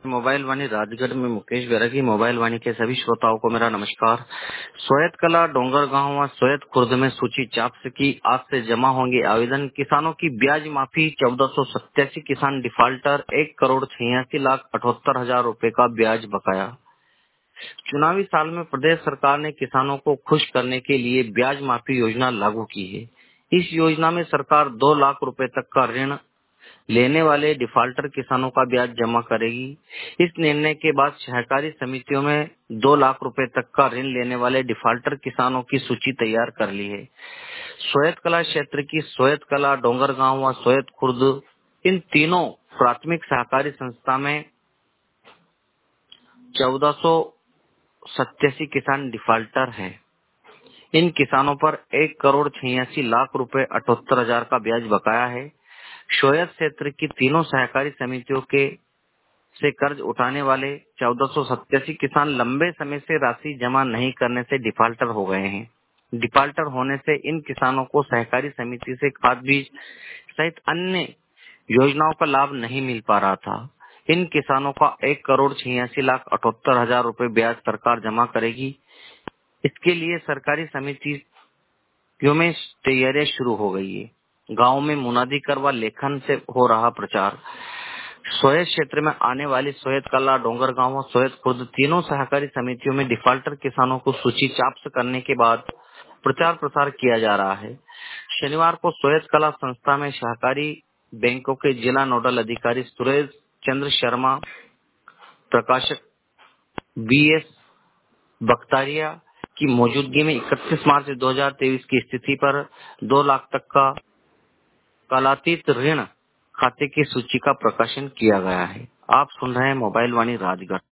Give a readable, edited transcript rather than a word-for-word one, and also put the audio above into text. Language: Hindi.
मोबाइल वाणी राजगढ़ में मुकेश बैरागी। मोबाइल वाणी के सभी श्रोताओं को मेरा नमस्कार। सोयत कला डोंगर गांव व सोयत खुर्द में सूची चाप्स की आज से जमा होंगे आवेदन। किसानों की ब्याज माफी 1487 किसान डिफाल्टर 1,86,78,000 रुपए का ब्याज बकाया। चुनावी साल में प्रदेश सरकार ने किसानों को खुश करने के लिए ब्याज माफी योजना लागू की है। इस योजना में सरकार 2 लाख रुपए तक का ऋण लेने वाले डिफाल्टर किसानों का ब्याज जमा करेगी। इस निर्णय के बाद सहकारी समितियों में 2 लाख रुपए तक का ऋण लेने वाले डिफाल्टर किसानों की सूची तैयार कर ली है। सोयत कला क्षेत्र की सोयत कला, डोंगरगांव व सोयत खुर्द, इन तीनों प्राथमिक सहकारी संस्था में 1487 किसान डिफाल्टर हैं। इन किसानों पर 1,86,00,000 रुपए 78,000 का ब्याज बकाया है। सोयत क्षेत्र की तीनों सहकारी समितियों के से कर्ज उठाने वाले 1487 किसान लंबे समय से राशि जमा नहीं करने से डिफाल्टर हो गए हैं। डिफाल्टर होने से इन किसानों को सहकारी समिति से खाद बीज सहित अन्य योजनाओं का लाभ नहीं मिल पा रहा था। इन किसानों का 1,86,78,000 रुपए ब्याज सरकार जमा करेगी। इसके लिए सरकारी समितियों में तैयारियां शुरू हो गई है। गांव में मुनादी कर व लेखन से हो रहा प्रचार। सोयत क्षेत्र में आने वाली सोयत कला, डोंगरगांव और सोयत खुर्द तीनों सहकारी समितियों में डिफाल्टर किसानों को सूची चाप्स करने के बाद प्रचार प्रसार किया जा रहा है। शनिवार को सोयत कला संस्था में सहकारी बैंकों के जिला नोडल अधिकारी सुरेश चंद्र शर्मा, प्रकाशक BS बख्तारिया की मौजूदगी में 31 मार्च 2023 की स्थिति पर 2 लाख तक का कालातीत ऋण खाते की सूची का प्रकाशन किया गया है। आप सुन रहे हैं मोबाइल वाणी राजगढ़।